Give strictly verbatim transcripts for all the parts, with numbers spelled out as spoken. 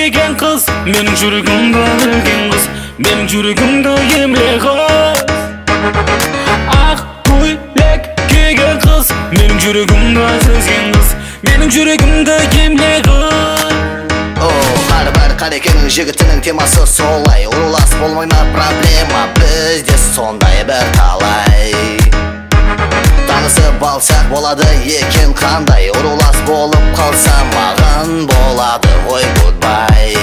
kiygen kız, benim жүрегімді білген қыз, benim жүрегімді емле қыз. Ақ көйлек киген қыз, benim жүрегімді сезген қыз, benim жүрегімді емле қыз. Әрбір қарекенің жігітінің темасы солай, ұрылас болмай ма проблема, бізде сондай бір талай. Танысып алсақ болады екен қандай, ұрылас болып қалса маған болады ғой goodbye.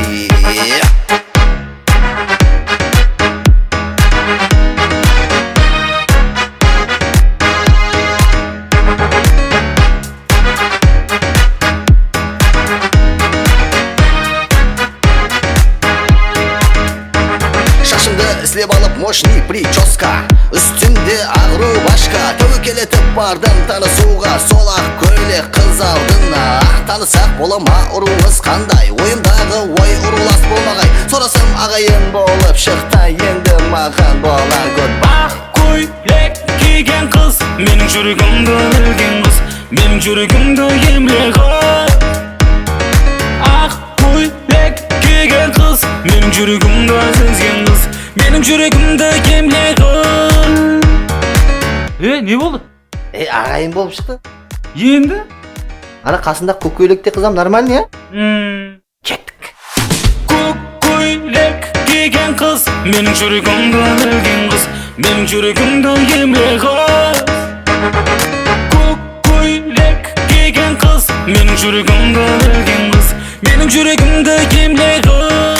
Іздеп алып мощный прическа, үстінде ақ рубашка, тәуекелетіп бардым танысуға, сол ақ көйлек қыз алдына. Ақ танысақ бола ма ұрылыс қандай, ойымдағы ой ұрылас болмағай, сорасам ағайын болып шықты, енді маған болар goodbye. Ақ көйлек киген қыз, менің жүрегімді білген қыз, менің жүрегімді емле қыз. Ақ көйлек киген қыз, менің жүрегімді сезген қыз, benim жүрегімді емле қыз. Е, не болды? Е, ағайын болып шықты. Енді? Ана қасында көк көйлекте қызам нормальный, я? Кеттік. Көк көйлек киген қыз, менің жүрегімді білген қыз, менің жүрегімді емле қыз. Көк көйлек киген қыз, менің жүрегімді білген қыз, менің жүрегімді емле қыз.